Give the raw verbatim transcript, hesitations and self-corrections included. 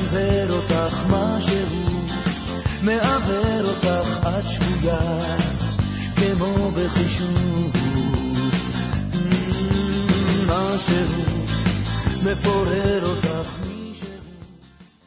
מסנוור אותך משהו, מעבר אותך עד שבויה, כמו בחישוב. משהו מפורר אותך